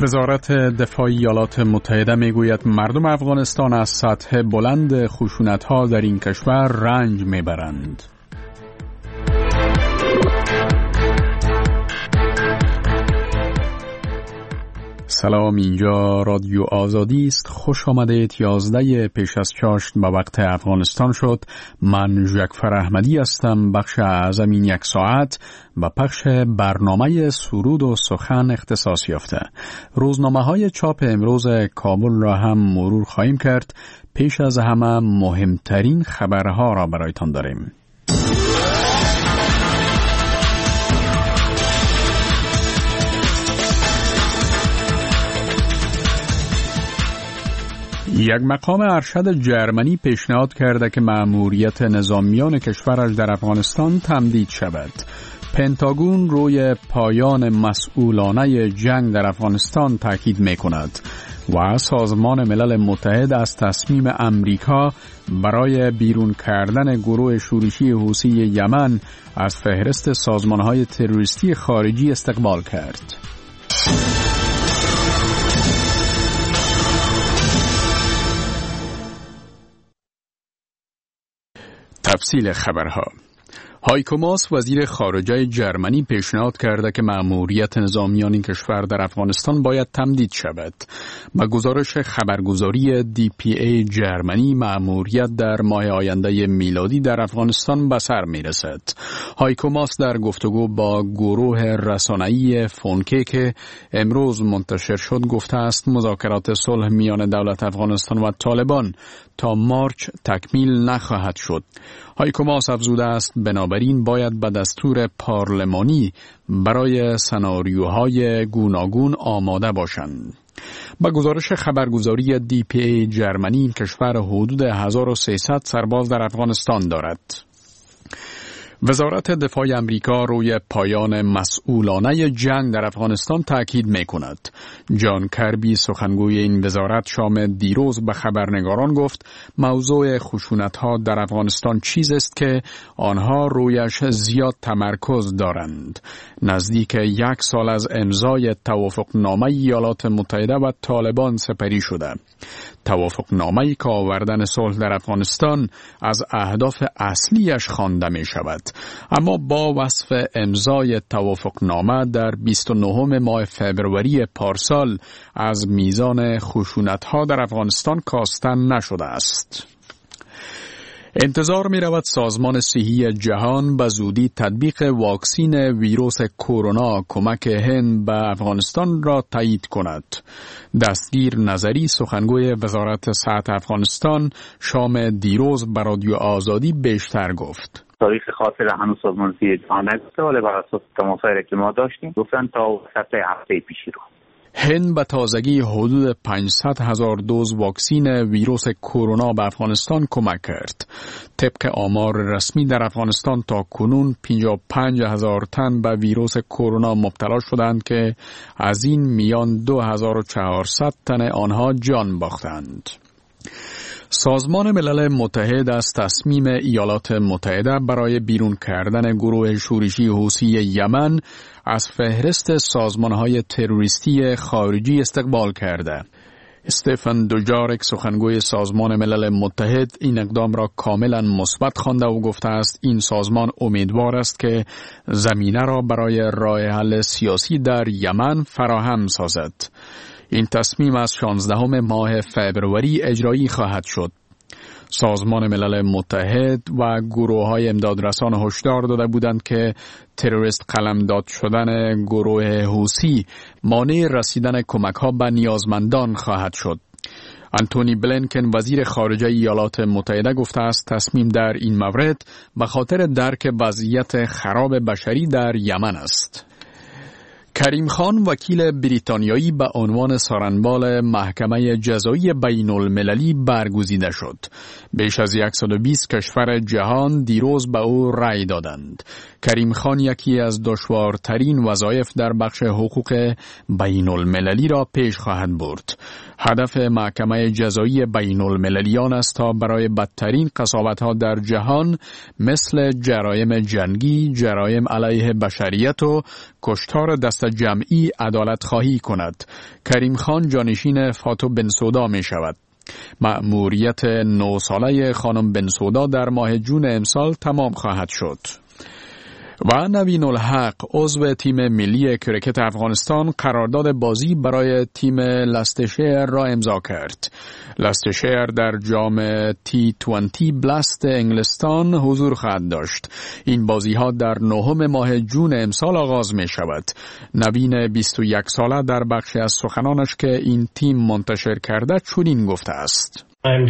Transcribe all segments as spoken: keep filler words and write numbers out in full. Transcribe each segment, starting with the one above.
وزارت دفاع ایالات متحده میگوید مردم افغانستان از سطح بلند خشونت‌ها در این کشور رنج میبرند. سلام، اینجا رادیو آزادی است. خوش آمدید. یازده پیش از چاشت به وقت افغانستان شد. من جعفر احمدی هستم. بخش اعظم این یک ساعت و پخش برنامه سرود و سخن اختصاص یافته. روزنامه های چاپ امروز کابل را هم مرور خواهیم کرد. پیش از همه مهمترین خبرها را برایتان داریم. یک مقام ارشد جرمنی پیشنهاد کرده که مأموریت نظامیان کشورش در افغانستان تمدید شود. پنتاگون روی پایان مسئولانه جنگ در افغانستان تاکید می‌کند و سازمان ملل متحد از تصمیم امریکا برای بیرون کردن گروه شورشی حوثی یمن از فهرست سازمان‌های تروریستی خارجی استقبال کرد. تفصیل خبرها. هایکو ماس وزیر خارجه جرمنی پیشنهاد کرده که مأموریت نظامیان این کشور در افغانستان باید تمدید شود. با گزارش خبرگزاری دی پی ای جرمنی، مأموریت در ماه آینده میلادی در افغانستان به سر میرسد. هایکو ماس در گفتگو با گروه رسانه‌ای فونکه که امروز منتشر شد گفته است مذاکرات صلح میان دولت افغانستان و طالبان تا مارچ تکمیل نخواهد شد. هایکو ماس افزوده است بنابراین باید به دستور پارلمانی برای سناریوهای گوناگون آماده باشند. با گزارش خبرگزاری دی پی ای جرمنی، این کشور حدود هزار و سیصد سرباز در افغانستان دارد. وزارت دفاع امریکا روی پایان مسئولانه جنگ در افغانستان تاکید می‌کند. جان کربی سخنگوی این وزارت شام دیروز به خبرنگاران گفت موضوع خشونت‌ها در افغانستان چیز است که آنها رویش زیاد تمرکز دارند. نزدیک یک سال از امضای توافقنامه ایالات متحده و طالبان سپری شده. توافقنامه‌ای که آوردن صلح در افغانستان از اهداف اصلیش خوانده می شود. اما با وصف امضای توافقنامه در بیست و نهم ماه فبروری پارسال از میزان خشونت‌ها در افغانستان کاستن نشده است. انتظار می رود سازمان صحی جهان به زودی تطبیق واکسین ویروس کرونا کمک هند به افغانستان را تایید کند. دستگیر نظری سخنگوی وزارت صحت افغانستان شام دیروز به رادیو آزادی بیشتر گفت. تاریخ خاصی را هنوز سازمان صحی جهان نگفته، ولی بر اساس تماسایی که ما داشتیم گفتن تا وسط هفته پیشی رو. هند به تازگی حدود پانصد هزار دوز واکسین ویروس کرونا به افغانستان کمک کرد. طبق آمار رسمی در افغانستان تا کنون پنجاه و پنج هزار تن به ویروس کرونا مبتلا شدند که از این میان دو هزار و چهارصد تن آنها جان باختند. سازمان ملل متحد از تصمیم ایالات متحده برای بیرون کردن گروه شورشی حوثی یمن از فهرست سازمان‌های تروریستی خارجی استقبال کرده. استفن دوجارک سخنگوی سازمان ملل متحد این اقدام را کاملا مثبت خوانده و گفته است این سازمان امیدوار است که زمینه را برای راه حل سیاسی در یمن فراهم سازد. این تصمیم از شانزدهم ماه فبروری اجرایی خواهد شد. سازمان ملل متحد و گروه‌های امدادرسان هشدار داده بودند که تروریست قلمداد شدن گروه حوثی مانع رسیدن کمک‌ها به نیازمندان خواهد شد. آنتونی بلینکن وزیر خارجه ایالات متحده گفته است تصمیم در این مورد به خاطر درک وضعیت خراب بشری در یمن است. کریم خان وکیل بریتانیایی به عنوان سارنبال محکمه جزایی بین المللی برگزیده شد. بیش از صد و بیست کشور جهان دیروز به او رأی دادند. کریم خان یکی از دشوارترین وظایف در بخش حقوق بین المللی را پیش خواهد برد. هدف محکمه جزایی بین المللی آن است تا برای بدترین قساوت‌ها در جهان مثل جرایم جنگی، جرایم علیه بشریت و کشتار دست جمعی عدالت خواهی کند. کریم خان جانشین فاتو بنسودا می شود. مأموریت نه ساله خانم بنسودا در ماه جون امسال تمام خواهد شد. و نوین الحق عضو تیم ملی کرکت افغانستان قرارداد بازی برای تیم لستشیر را امضا کرد. لستشیر در جام تی بیست بلست انگلستان حضور خواهد داشت. این بازی ها در نهم ماه جون امسال آغاز می شود. نوین بیست و یک ساله در بخشی از سخنانش که این تیم منتشر کرده چنین گفته است: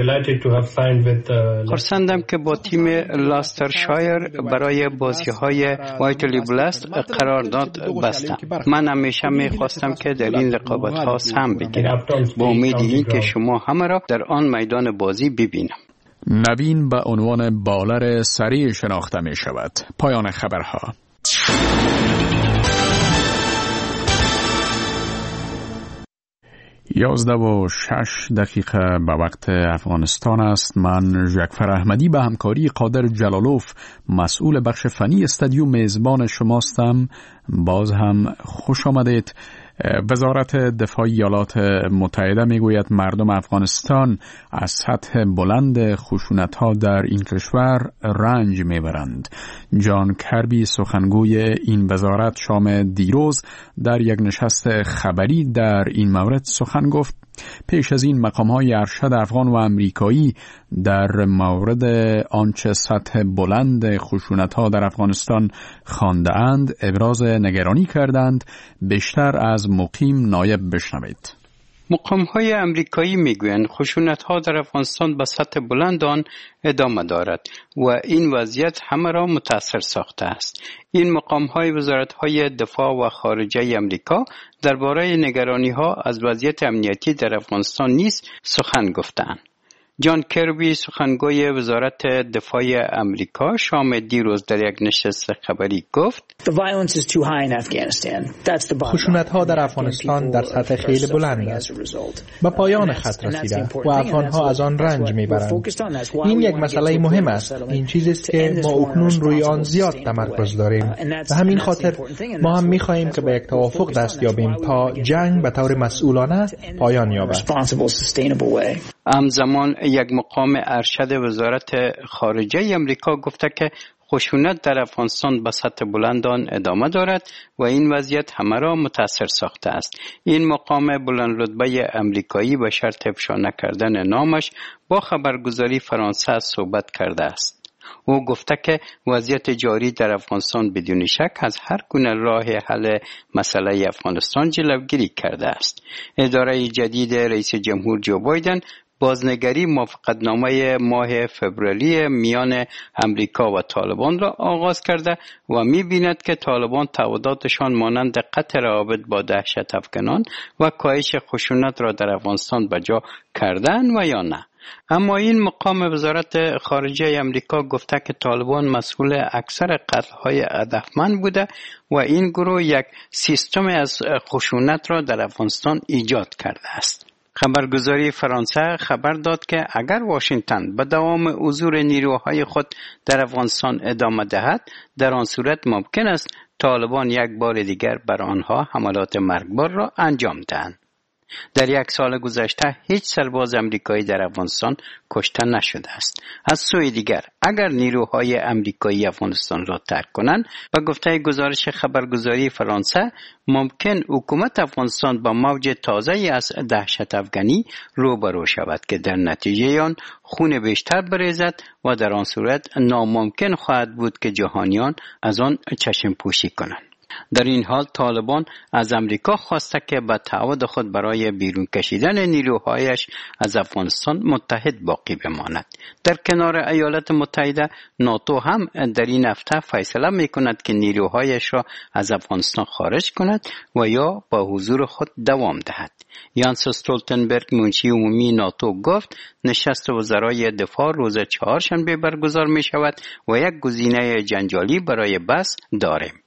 خرسندم که با تیم لاسترشایر برای بازی‌های وایتلی بلست قرارداد بستم. من همیشه می‌خواستم که در این رقابت‌ها سهم بگیرم با امید این که شما همه را در آن میدان بازی ببینم. نوین به عنوان بالر سریع شناخته می‌شود. پایان خبرها. یازده و شش دقیقه به وقت افغانستان است. من جعفر احمدی به همکاری قادر جلالوف مسئول بخش فنی استودیو میزبان شماستم. باز هم خوش آمدید. وزارت دفاع ایالات متحده میگوید مردم افغانستان از سطح بلند خشونت‌ها در این کشور رنج میبرند. جان کربی سخنگوی این وزارت شام دیروز در یک نشست خبری در این مورد سخن گفت. پیش از این مقام‌های ارشد افغان و امریکایی در مورد آنچه سطح بلند خشونت‌ها در افغانستان خوانده‌اند ابراز نگرانی کردند. بیشتر از مقیم نایب بشنوید. مقام‌های امریکایی میگویند خشونت‌ها در افغانستان به سطح بلند آن ادامه دارد و این وضعیت همه را متاثر ساخته است. این مقام‌های وزارت‌های دفاع و خارجه امریکا درباره نگرانی‌ها از وضعیت امنیتی در افغانستان نیز سخن گفتند. جان کربی سخنگوی وزارت دفاع امریکا شام دیروز در یک نشست خبری گفت: خشونت‌ها در افغانستان در سطح خیلی بلند است. به پایان خط رسیده و افغان‌ها از آن رنج می‌برند. این یک مسئله مهم است. این چیزی است که ما اکنون روی آن زیاد تمرکز داریم. به همین خاطر ما هم می‌خواهیم که به یک توافق دست یابیم تا جنگ به طور مسئولانه پایان یابد. همزمان یک مقام ارشد وزارت خارجه امریکا گفته که خشونت در افغانستان به سطح بلند آن ادامه دارد و این وضعیت همه را متاثر ساخته است. این مقام بلند رتبه امریکایی به شرط افشا نکردن نامش با خبرگزاری فرانسه صحبت کرده است. او گفته که وضعیت جاری در افغانستان بدون شک از هر گونه راه حل مسئله افغانستان جلوگیری کرده است. اداره جدید رئیس جمهور جو بایدن بازنگری موافقتنامه ماه فوریه میان امریکا و طالبان را آغاز کرده و می‌بیند که طالبان تعهداتشان مانند قطع روابط با دهشت افکنان و کاهش خشونت را در افغانستان بجا کردند و یا نه. اما این مقام وزارت خارجه امریکا گفته که طالبان مسئول اکثر قتل‌های هدفمند بوده و این گروه یک سیستم از خشونت را در افغانستان ایجاد کرده است. خبرگزاری فرانسه خبر داد که اگر واشنگتن به دوام حضور نیروهای خود در افغانستان ادامه دهد، در آن صورت ممکن است طالبان یک بار دیگر بر آنها حملات مرگبار را انجام دهند. در یک سال گذشته هیچ سرباز امریکایی در افغانستان کشته نشده است. از سوی دیگر اگر نیروهای امریکایی افغانستان را ترک کنند، به گفته گزارش خبرگزاری فرانسه، ممکن حکومت افغانستان با موج تازه‌ای از دهشت افغانی روبرو شود که در نتیجه آن خون بیشتر بریزد و در آن صورت ناممکن خواهد بود که جهانیان از آن چشم پوشی کنند. در این حال طالبان از امریکا خواسته که به تعهد خود برای بیرون کشیدن نیروهایش از افغانستان متحد باقی بماند. در کنار ایالات متحده، ناتو هم در این هفته فیصله می‌کند که نیروهایش را از افغانستان خارج کند و یا با حضور خود دوام دهد. یانس استولتنبرگ منشی عمومی ناتو گفت نشست وزرای دفاع روز چهارشنبه برگزار می شود و یک گزینه جنجالی برای بحث داریم.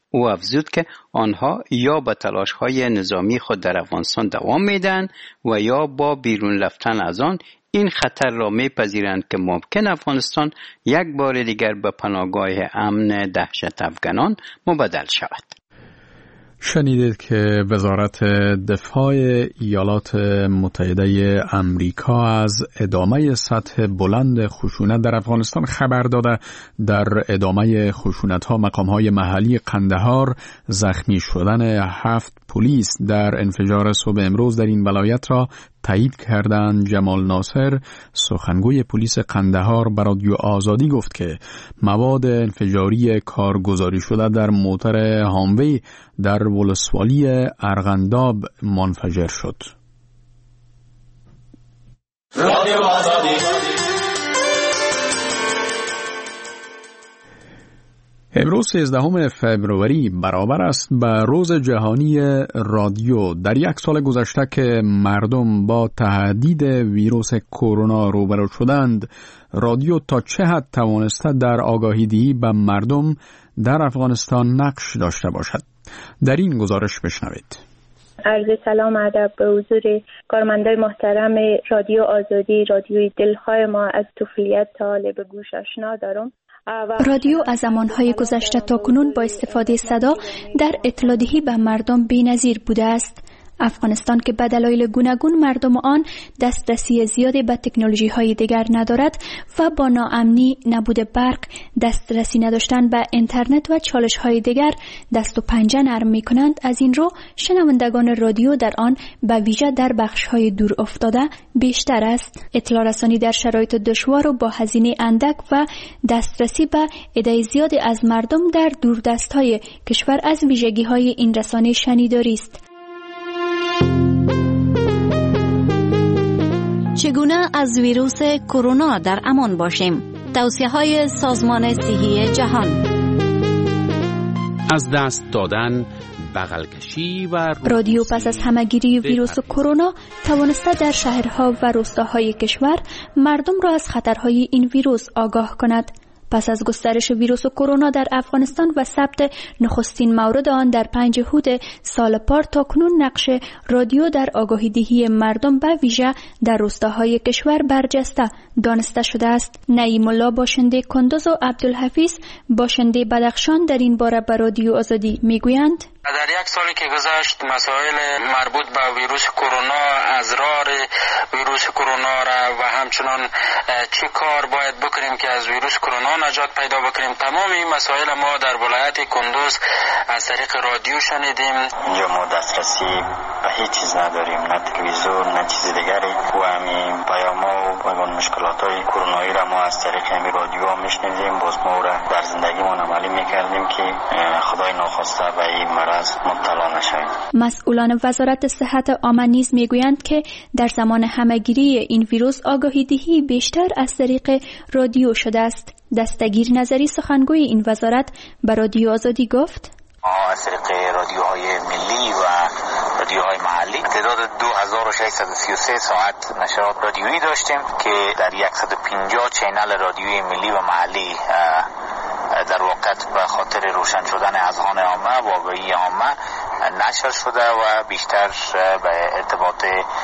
او افزود که آنها یا به تلاش‌های نظامی خود در افغانستان دوام میدن و یا با بیرون رفتن از آن این خطر را میپذیرند که ممکن افغانستان یک بار دیگر به پناهگاه امن دهشت افغانان مبدل شود. شنیدید که وزارت دفاع ایالات متحده امریکا از ادامه سطح بلند خشونت در افغانستان خبر داده. در ادامه خشونت‌ها مقام‌های محلی قندهار زخمی شدن هفت پلیس در انفجار صبح امروز در این ولایت را تایید کردند. جمال ناصر سخنگوی پلیس قندهار به رادیو آزادی گفت که مواد انفجاری کارگزاری شده در موتر هاموی در ولسوالی ارغنداب منفجر شد. رادیو آزادی. امروز سیزدهم فبروری برابر است به روز جهانی رادیو. در یک سال گذشته که مردم با تهدید ویروس کرونا روبرو شدند، رادیو تا چه حد توانسته در آگاهی دهی به مردم در افغانستان نقش داشته باشد؟ در این گزارش بشنوید. عرض سلام ادب به حضور کارمندای محترم رادیو آزادی، رادیوی دلخواه ما از طفولیت تا حال به گوش آشنا دارم. رادیو از زمانهای گذشته تا کنون با استفاده صدا در اطلاع دهی به مردم بی‌نظیر بوده است. افغانستان که به دلایل گوناگون مردم آن دسترسی زیادی به تکنولوژی های دیگر ندارد و با ناامنی، نبود برق، دسترسی نداشتن به اینترنت و چالش های دیگر دست و پنجه نرم می کنند. از این رو شنوندگان رادیو در آن به ویژه در بخش های دور افتاده بیشتر است. اطلاع رسانی در شرایط دشوار و با هزینه اندک و دسترسی به عده زیادی از مردم در دوردست های کشور از ویژگی های این رسانه شنیداری است. چگونه از ویروس کرونا در امان باشیم؟ توصیه‌های سازمان صحی جهان. از دست دادن، بغل کشی و رادیو پس از همه‌گیری ویروس کرونا توانسته در شهرها و روستاهای کشور مردم را از خطرهای این ویروس آگاه کند. پس از گسترش ویروس کرونا در افغانستان و ثبت نخستین مورد آن در پنج هود سال پار تا کنون نقش رادیو در آگاهی دهی مردم به ویژه در روستاهای کشور برجسته دانسته شده است. نعیم الله باشنده کندوز و عبدالحفیظ باشنده بدخشان در این باره به رادیو آزادی میگویند: در یک سالی که گذشت مسائل مربوط به ویروس کرونا، ازرار ویروس کرونا را و همچنان چه کار باید بکنیم که از ویروس کرونا نجات پیدا بکنیم، تمام این مسائل ما در ولایت کندوز از طریق رادیو شنیدیم. یا ما دسترسی به هیچ چیز نداریم، نه تلویزیون نه چیز دیگری، و همین پیاما و اون مشکلات های کرونایی را ما از طریق همین رادیو هم میشنیدیم. باز ما را در زندگیمون عملی میکردیم که خدای ناخواسته به این مرض مبتلا نشویم. مسئولان وزارت صحت عامه نیز میگویند که در زمان همه‌گیری این ویروس آگاهی دهی بیشتر از طریق رادیو شده است. دستگیر نظری سخنگوی این وزارت به رادیو آزادی گفت: ما از طریق رادیوهای ملی و رادیوهای محلی تعداد دو هزار و ششصد و سی و سه ساعت نشرات رادیویی داشتیم که در صد و پنجاه چینل رادیویی ملی و محلی در واقع به خاطر روشن شدن اذهان عامه و آگاهی عامه نشر شده و بیشتر به ارتباط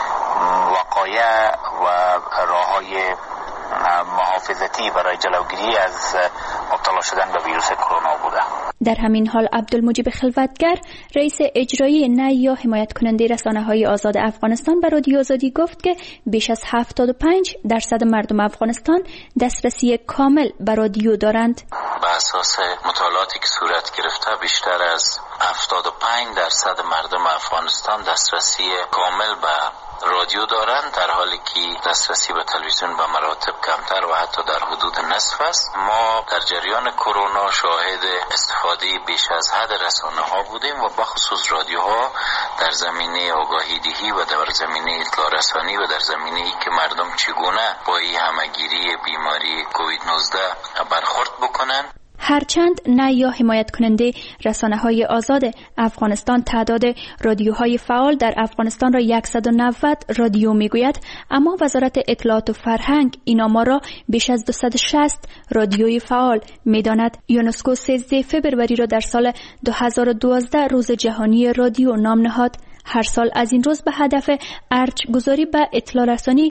وقایع و راههای محافظتی برای جلوگیری از مبتلا شدن به ویروس کرونا بوده. در همین حال عبدالمجیب خلوتگر رئیس اجرایی نه یا حمایت کننده رسانه‌های آزاد افغانستان به رادیو آزادی گفت که بیش از هفتاد و پنج درصد مردم افغانستان دسترسی کامل به رادیو دارند. به اساس مطالعاتی که صورت گرفته بیشتر از هفتاد و پنج درصد مردم افغانستان دسترسی کامل به رادیو دارند، در حالی که دسترسی به تلویزیون به مراتب کمتر و حتی در حدود نصف است. ما در جریان کرونا شاهد استفاده بیش از حد رسانه ها بودیم و بخصوص رادیوها در زمینه آگاهی دهی و در زمینه اطلاع رسانی و در زمینه ای که مردم چگونه با این همه‌گیری بیماری کووید نوزده برخورد بکنند. هرچند نه یا حمایت کننده رسانه های آزاد افغانستان تعداد رادیوهای فعال در افغانستان را صد و نود رادیو میگوید، اما وزارت اطلاعات و فرهنگ این آمار را بیش از دویست و شصت رادیوی فعال میداند. یونسکو سیزده فوریه را در سال دو هزار و دوازده روز جهانی رادیو نام نهاد. هر سال از این روز به هدف ارج گذاری به اطلاع رسانی